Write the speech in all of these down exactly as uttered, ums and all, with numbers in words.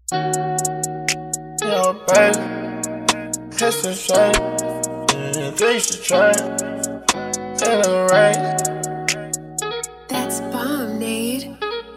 Yeah, baby, it's a shame. Yeah, girl, you should try it. It ain't right. That's bomb, Nate.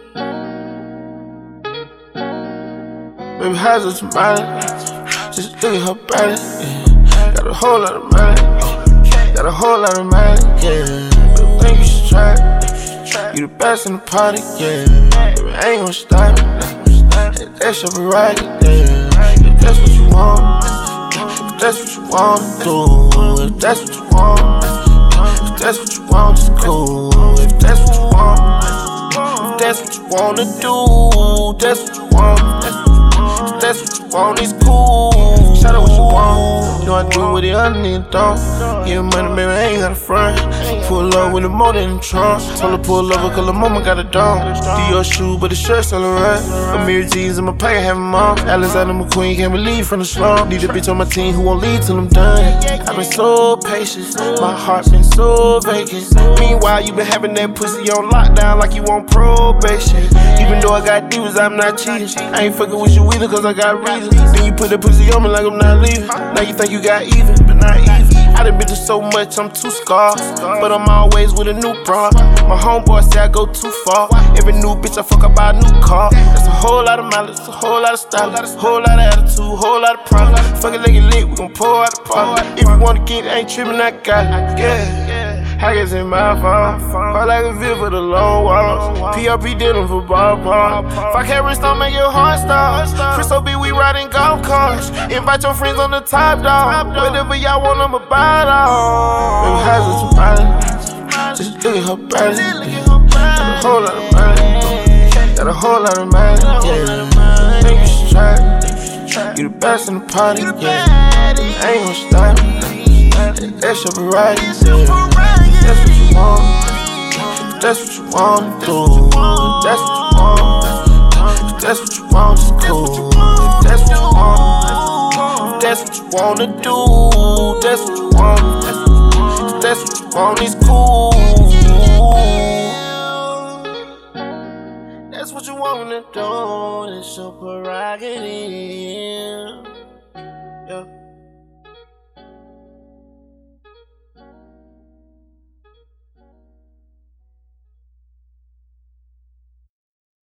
Baby, how's it somebody? Just look at her body. Yeah. Got a whole lot of money. Yeah. Got a whole lot of money. Yeah. Baby, think you should try it. You the best in the party. Yeah. Baby, I ain't gon' stop it. Hey, that's your variety. Yeah. If that's what you want. If that's what you wanna do. If that's what you want. If that's what you want, it's cool. If that's what you want. If that's what you wanna do. That's what you want. If that's what you want, it's cool. Shout out what you want. You know I do what the other nigga don't. Get money, baby, I ain't got a front. Pull up with the motor in the trunk. Told her pull over, cause the mama got a dome. Do your shoe, but the shirt's still alright. Amir jeans in my pocket, have them on. Alexander McQueen can't believe from the slum. Need a bitch on my team who won't leave till I'm done. I've been so patient, my heart been so vacant. Meanwhile, you been having that pussy on lockdown like you on probation. Even though I got divas, I'm not cheating. I ain't fucking with you either, cause I got reasons. Then you put that pussy on me like I'm not leaving. Now you think you got even, but not even. I done been through so much, I'm too scarred. But I'm always with a new bra. My homeboy say I go too far. Every new bitch I fuck, I buy a new car. That's a whole lot of mileage, a whole lot of style, a whole lot of attitude, a whole lot of problem. Fuck it like it lit, we gon' pour out the pot. If you wanna get it, I ain't trippin', I got it. Yeah. I guess it's my fault. Felt like a fit for the long walls. P R P dealing for ballpark. If I can't wrist, don't make your heart stop. Chris O B, we riding golf carts. Invite your friends on the top dog. Whatever y'all want, I'ma buy it all. Baby, how's it somebody? Just look at her body. Got a whole lot of money. Got a whole lot of money. Yeah. Think you should try it. You the best in the party. Yeah. I ain't gon' stop it. That's your variety. Yeah. That's what you want. If that's what you wanna do. If that's what you want. If that's what you want, it's cool. If that's what you want. If that's what you wanna do. That's what you want. If that's what you want, it's cool. That's what you wanna do. It's your prerogative.